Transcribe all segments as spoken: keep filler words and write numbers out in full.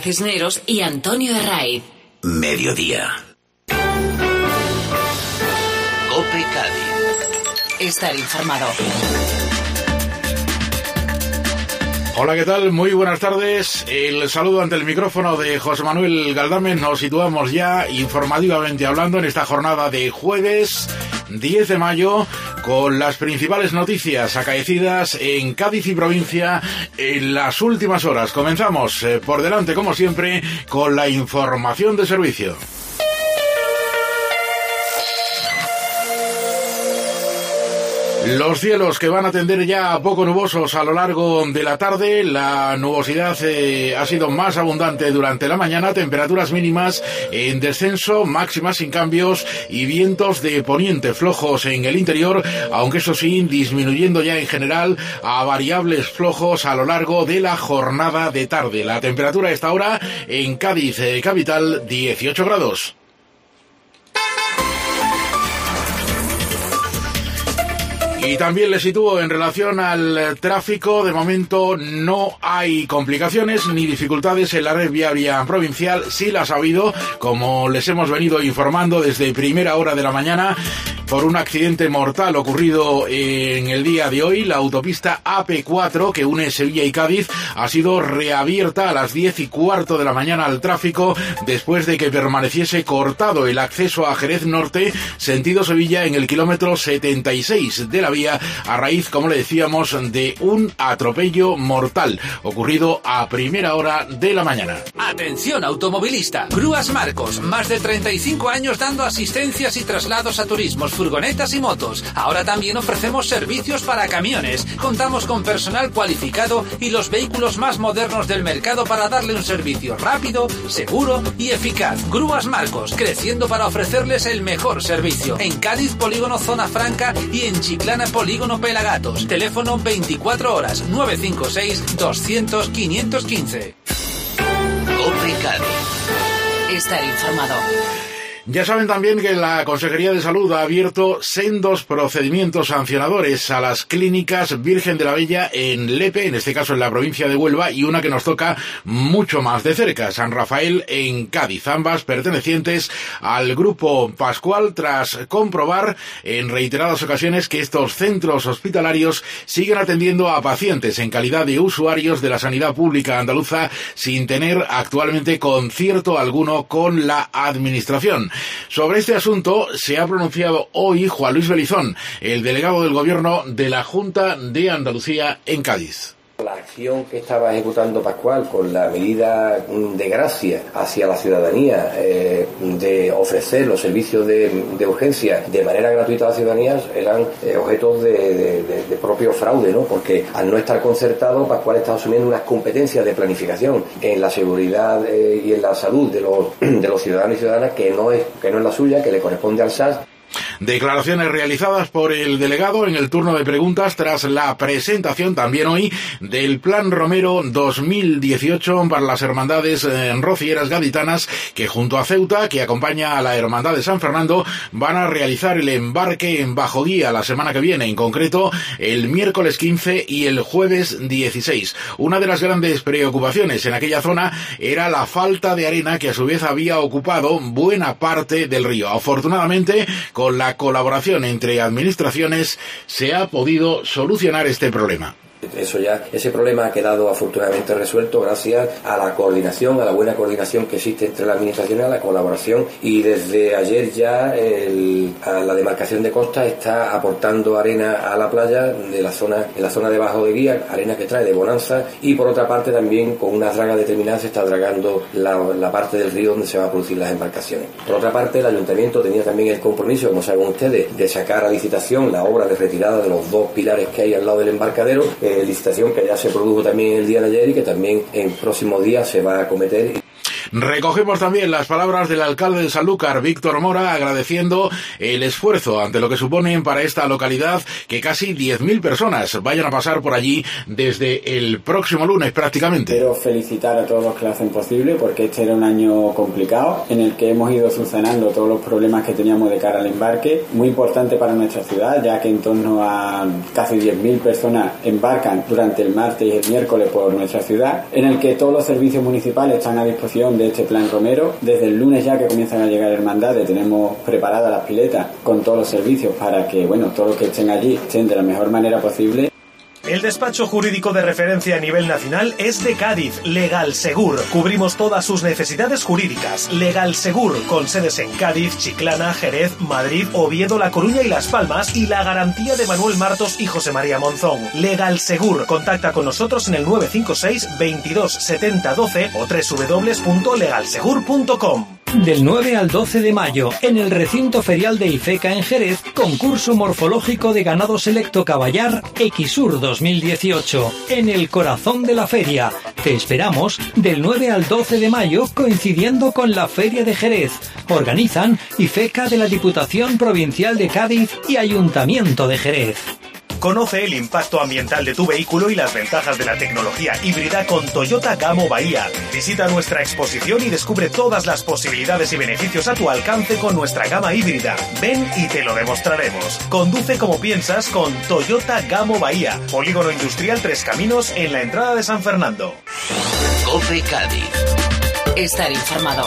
Cisneros y Antonio Herraiz. Mediodía. COPE Cádiz. Estar informado. Hola, ¿qué tal? Muy buenas tardes. El saludo ante el micrófono de José Manuel Galdamen. Nos situamos ya informativamente hablando en esta jornada de jueves diez de mayo con las principales noticias acaecidas en Cádiz y provincia en las últimas horas. Comenzamos eh, por delante, como siempre, con la información de servicio. Los cielos que van a tender ya a poco nubosos a lo largo de la tarde. La nubosidad eh, ha sido más abundante durante la mañana. Temperaturas mínimas en descenso, máximas sin cambios y vientos de poniente flojos en el interior, aunque eso sí, disminuyendo ya en general a variables flojos a lo largo de la jornada de tarde. La temperatura a esta hora en Cádiz eh, capital, dieciocho grados. Y también les sitúo en relación al tráfico. De momento no hay complicaciones ni dificultades en la red viaria provincial. Sí las ha habido, como les hemos venido informando desde primera hora de la mañana, por un accidente mortal ocurrido en el día de hoy. La autopista A P cuatro, que une Sevilla y Cádiz, ha sido reabierta a las diez y cuarto de la mañana al tráfico después de que permaneciese cortado el acceso a Jerez Norte, sentido Sevilla, en el kilómetro setenta y seis de la vía, a raíz, como le decíamos, de un atropello mortal ocurrido a primera hora de la mañana. Atención automovilista, Grúas Marcos, más de treinta y cinco años dando asistencias y traslados a turismos, furgonetas y motos. Ahora también ofrecemos servicios para camiones. Contamos con personal cualificado y los vehículos más modernos del mercado para darle un servicio rápido, seguro y eficaz. Grúas Marcos, creciendo para ofrecerles el mejor servicio. En Cádiz, Polígono Zona Franca, y en Chiclana, Polígono Pelagatos. Teléfono veinticuatro horas, nueve cinco seis, doscientos, quinientos quince. COPE Cádiz. Estar informado. Ya saben también que la Consejería de Salud ha abierto sendos procedimientos sancionadores a las clínicas Virgen de la Bella en Lepe, en este caso en la provincia de Huelva, y una que nos toca mucho más de cerca, San Rafael en Cádiz, ambas pertenecientes al Grupo Pascual, tras comprobar en reiteradas ocasiones que estos centros hospitalarios siguen atendiendo a pacientes en calidad de usuarios de la sanidad pública andaluza sin tener actualmente concierto alguno con la administración. Sobre este asunto se ha pronunciado hoy Juan Luis Belizón, el delegado del Gobierno de la Junta de Andalucía en Cádiz. La acción que estaba ejecutando Pascual con la medida de gracia hacia la ciudadanía, eh, de ofrecer los servicios de, de urgencia de manera gratuita a la ciudadanía, eran eh, objetos de, de, de, de propio fraude, ¿no? Porque al no estar concertado, Pascual está asumiendo unas competencias de planificación en la seguridad eh, y en la salud de los, de los ciudadanos y ciudadanas que no es, que no es la suya, que le corresponde al S A S. Declaraciones realizadas por el delegado en el turno de preguntas tras la presentación también hoy del Plan Romero dos mil dieciocho para las hermandades eh, rocieras gaditanas, que junto a Ceuta, que acompaña a la Hermandad de San Fernando, van a realizar el embarque en Bajo Guía la semana que viene, en concreto el miércoles quince y el jueves dieciséis. Una de las grandes preocupaciones en aquella zona era la falta de arena, que a su vez había ocupado buena parte del río. Afortunadamente, con la colaboración entre administraciones se ha podido solucionar este problema. Eso ya, ese problema ha quedado afortunadamente resuelto gracias a la coordinación, a la buena coordinación que existe entre las administraciones, a la colaboración, y desde ayer ya el, a la demarcación de costa está aportando arena a la playa de la zona, en la zona de Bajo de Guía, arena que trae de bonanza, y por otra parte también con una draga determinada se está dragando la, la parte del río donde se van a producir las embarcaciones. Por otra parte, el ayuntamiento tenía también el compromiso, como saben ustedes, de sacar a licitación la obra de retirada de los dos pilares que hay al lado del embarcadero, eh, licitación que ya se produjo también el día de ayer y que también en próximos días se va a acometer. Recogemos también las palabras del alcalde de Sanlúcar, Víctor Mora, agradeciendo el esfuerzo ante lo que suponen para esta localidad que casi diez mil personas vayan a pasar por allí desde el próximo lunes prácticamente. Quiero felicitar a todos los que lo hacen posible, porque este era un año complicado en el que hemos ido subsanando todos los problemas que teníamos de cara al embarque. Muy importante para nuestra ciudad, ya que en torno a casi diez mil personas embarcan durante el martes y el miércoles por nuestra ciudad, en el que todos los servicios municipales están a disposición de este plan Romero. Desde el lunes ya que comienzan a llegar hermandades, tenemos preparadas las piletas con todos los servicios para que, bueno, todos los que estén allí estén de la mejor manera posible. El despacho jurídico de referencia a nivel nacional es de Cádiz, Legal Segur. Cubrimos todas sus necesidades jurídicas. Legal Segur, con sedes en Cádiz, Chiclana, Jerez, Madrid, Oviedo, La Coruña y Las Palmas, y la garantía de Manuel Martos y José María Monzón. Legal Segur. Contacta con nosotros en el nueve cinco seis, veintidós, setenta, doce o doble u doble u doble u punto legal segur punto com. Del nueve al doce de mayo, en el recinto ferial de IFECA en Jerez, concurso morfológico de ganado selecto caballar Equisur dos mil dieciocho, en el corazón de la feria. Te esperamos del nueve al doce de mayo, coincidiendo con la Feria de Jerez. Organizan IFECA de la Diputación Provincial de Cádiz y Ayuntamiento de Jerez. Conoce el impacto ambiental de tu vehículo y las ventajas de la tecnología híbrida con Toyota Gamo Bahía. Visita nuestra exposición y descubre todas las posibilidades y beneficios a tu alcance con nuestra gama híbrida. Ven y te lo demostraremos. Conduce como piensas con Toyota Gamo Bahía. Polígono Industrial Tres Caminos en la entrada de San Fernando. COPE Cádiz. Estar informado.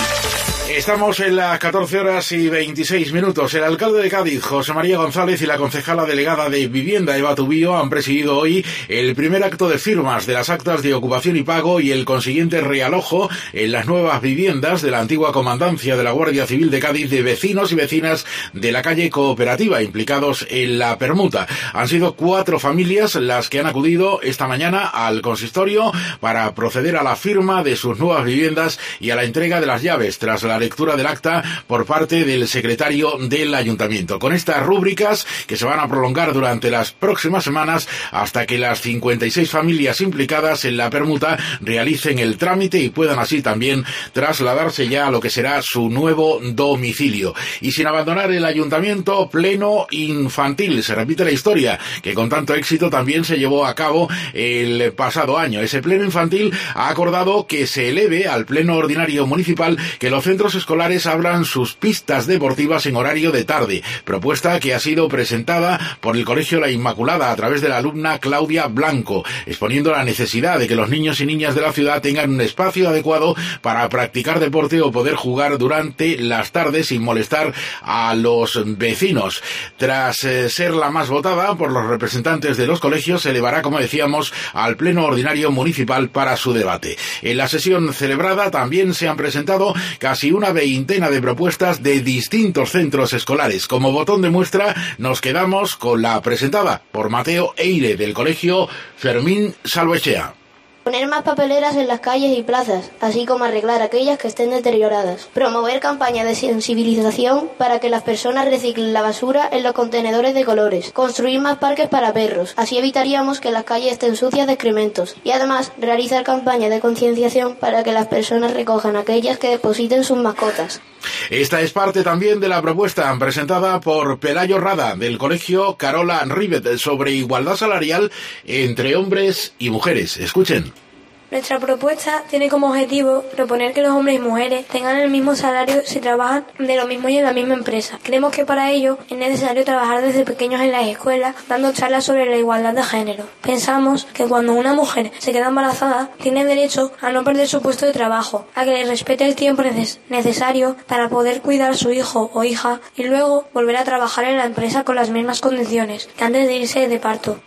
Estamos en las catorce horas y veintiséis minutos. El alcalde de Cádiz, José María González, y la concejala delegada de Vivienda, Eva Tubío, han presidido hoy el primer acto de firmas de las actas de ocupación y pago y el consiguiente realojo en las nuevas viviendas de la antigua comandancia de la Guardia Civil de Cádiz de vecinos y vecinas de la calle Cooperativa implicados en la permuta. Han sido cuatro familias las que han acudido esta mañana al consistorio para proceder a la firma de sus nuevas viviendas y a la entrega de las llaves tras la lectura del acta por parte del secretario del ayuntamiento. Con estas rúbricas que se van a prolongar durante las próximas semanas hasta que las cincuenta y seis familias implicadas en la permuta realicen el trámite y puedan así también trasladarse ya a lo que será su nuevo domicilio. Y sin abandonar el ayuntamiento, pleno infantil. Se repite la historia que con tanto éxito también se llevó a cabo el pasado año. Ese pleno infantil ha acordado que se eleve al pleno ordinario municipal que los centros escolares abran sus pistas deportivas en horario de tarde, propuesta que ha sido presentada por el Colegio La Inmaculada a través de la alumna Claudia Blanco, exponiendo la necesidad de que los niños y niñas de la ciudad tengan un espacio adecuado para practicar deporte o poder jugar durante las tardes sin molestar a los vecinos. Tras eh, ser la más votada por los representantes de los colegios, se elevará, como decíamos, al pleno ordinario municipal para su debate. En la sesión celebrada también se han presentado casi una veintena de propuestas de distintos centros escolares. Como botón de muestra nos quedamos con la presentada por Mateo Eire del Colegio Fermín Salvechea. Poner más papeleras en las calles y plazas, así como arreglar aquellas que estén deterioradas. Promover campañas de sensibilización para que las personas reciclen la basura en los contenedores de colores. Construir más parques para perros, así evitaríamos que las calles estén sucias de excrementos. Y además, realizar campañas de concienciación para que las personas recojan aquellas que depositen sus mascotas. Esta es parte también de la propuesta presentada por Pelayo Rada del Colegio Carola Rivet sobre igualdad salarial entre hombres y mujeres. Escuchen. Nuestra propuesta tiene como objetivo proponer que los hombres y mujeres tengan el mismo salario si trabajan de lo mismo y en la misma empresa. Creemos que para ello es necesario trabajar desde pequeños en las escuelas, dando charlas sobre la igualdad de género. Pensamos que cuando una mujer se queda embarazada, tiene derecho a no perder su puesto de trabajo, a que le respete el tiempo neces- necesario para poder cuidar a su hijo o hija y luego volver a trabajar en la empresa con las mismas condiciones que antes de irse de parto.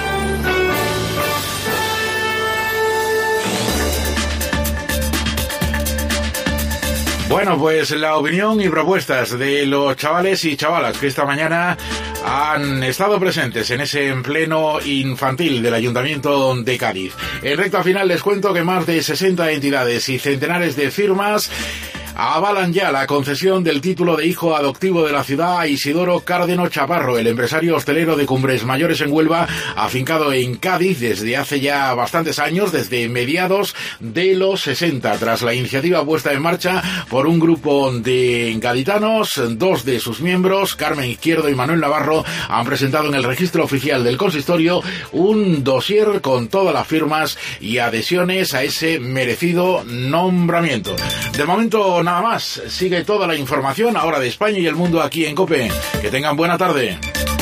Bueno, pues la opinión y propuestas de los chavales y chavalas que esta mañana han estado presentes en ese pleno infantil del Ayuntamiento de Cádiz. En recta final les cuento que más de sesenta entidades y centenares de firmas Avalan ya la concesión del título de hijo adoptivo de la ciudad a Isidoro Cárdeno Chaparro, el empresario hostelero de Cumbres Mayores en Huelva, afincado en Cádiz desde hace ya bastantes años, desde mediados de los sesenta. Tras la iniciativa puesta en marcha por un grupo de gaditanos, dos de sus miembros, Carmen Izquierdo y Manuel Navarro, han presentado en el registro oficial del consistorio un dossier con todas las firmas y adhesiones a ese merecido nombramiento. De momento nada más, sigue toda la información ahora de España y el mundo aquí en COPE. Que tengan buena tarde.